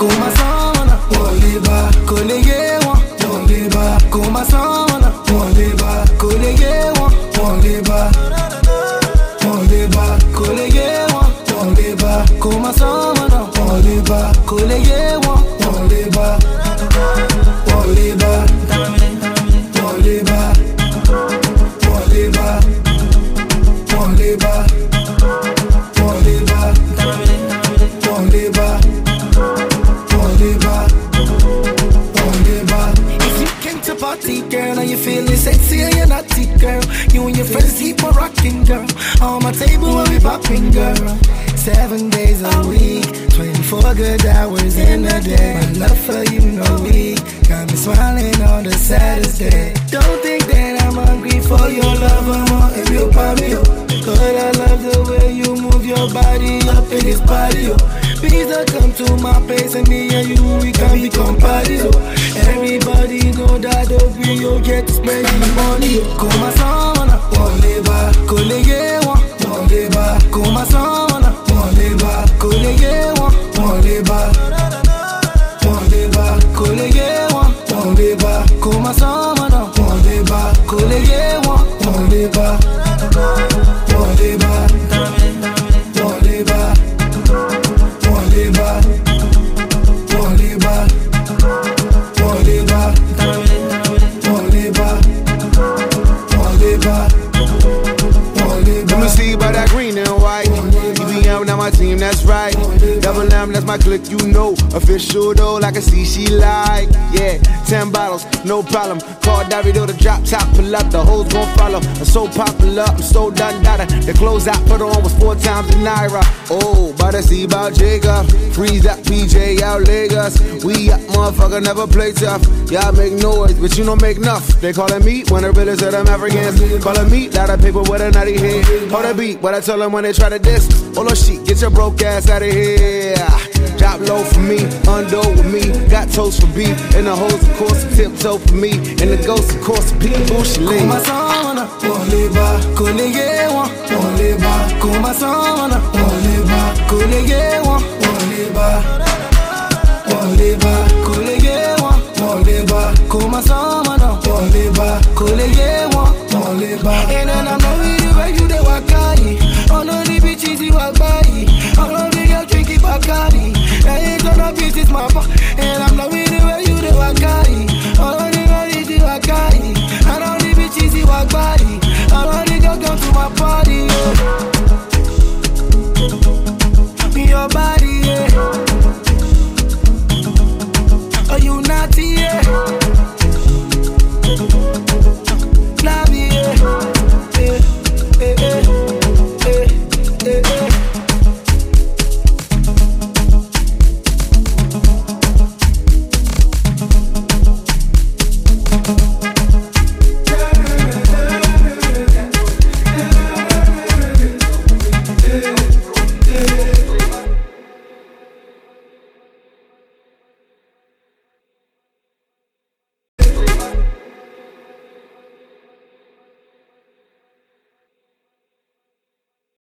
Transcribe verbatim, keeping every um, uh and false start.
kó má sọ́nà, wọ́n lè bá, kò lè yé wọn, wọ́n lè bá, kó má sọ́nà, wọ́n lè bá, kò lè yé wọn, wọ́n lè bá, wọ́n lè bá, kò lè yé wọn, wọ́n lè bá, kó má sọ́nà, wọ́n lè bá, kò lè yé wọn, wọ́n lè bá, wọ́n lè bá, wọ́n lè bá, wọ́n lè bá, wọ́n lè bá, wọ́n lè bá, wọ́n lè bá. Party girl, and you feeling sexy and you're naughty girl. You and your friends keep on rocking, girl. On my table when we popping, girl. Seven days a week, twenty-four good hours in a day. My love for you no weak, got me smiling on the saddest day. Don't think that I'm hungry for your love, I'm on if you buy me up. But I love the way you move your body up in this patio. Please don't come to my place and me and you, we can become parties. Everybody know that we you get to spend the money. Come on, won't live back, go lay one, won't live back, come on, won't live back, go lay one, won't live back, won't live back, go lay one, won't live back, come on, won't live back, go lay one, won't live back, won't live back, won't live back. My team, that's right. Double M, that's my clique, you know. Official though, like I see she like. Yeah, ten bottles, no problem. Call Davido to drop top, pull up, the hoes gon' follow. I'm so popular, I'm so done data. The clothes I put on was four times the Naira. Oh, but I see about Jacob. Freeze that P J out Lagos. We up, motherfucker, never play tough. Y'all make noise, but you don't make enough. They callin' me one of the realest of them Africans. Callin' me, lot of paper with a nutty head. Hold a beat, what I tell them when they try to diss. Hold on, shit, get your broke ass out of here. Drop low for me, undo with me. Got toast for beef, and the hoes of course tiptoe for me. And the ghost of course people she leave. Come on, won't live back, go lay one, won't live back. Come on, won't live back, go lay one, won't live back.